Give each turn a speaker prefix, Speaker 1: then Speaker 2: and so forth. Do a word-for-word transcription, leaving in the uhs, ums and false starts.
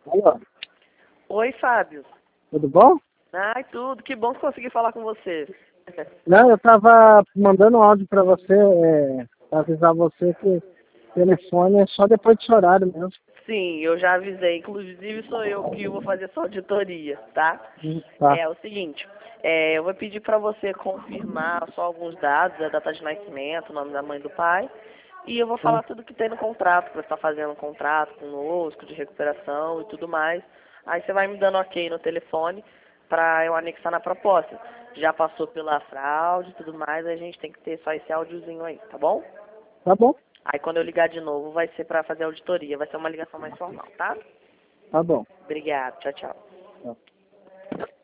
Speaker 1: Alô,
Speaker 2: Oi, Fábio.
Speaker 1: tudo bom?
Speaker 2: Ai, tudo. Que bom que consegui falar com você.
Speaker 1: Não, eu tava mandando um áudio pra você, é, pra avisar você que o telefone é só depois desse horário mesmo.
Speaker 2: Sim, eu já avisei. Inclusive, sou eu que vou fazer sua auditoria, tá?
Speaker 1: Hum, Tá,
Speaker 2: É o seguinte, é, eu vou pedir para você confirmar só alguns dados, a data de nascimento, o nome da mãe e do pai, e eu vou
Speaker 1: tá,
Speaker 2: falar tudo que tem no contrato, que você está fazendo um contrato conosco, de recuperação e tudo mais. Aí você vai me dando ok no telefone para eu anexar na proposta. Já passou pela fraude e tudo mais, a gente tem que ter só esse áudiozinho aí, tá bom?
Speaker 1: tá bom,
Speaker 2: Aí quando eu ligar de novo vai ser para fazer auditoria, vai ser uma ligação mais formal, tá?
Speaker 1: tá bom.
Speaker 2: Obrigada, tchau, tchau.
Speaker 1: Tá.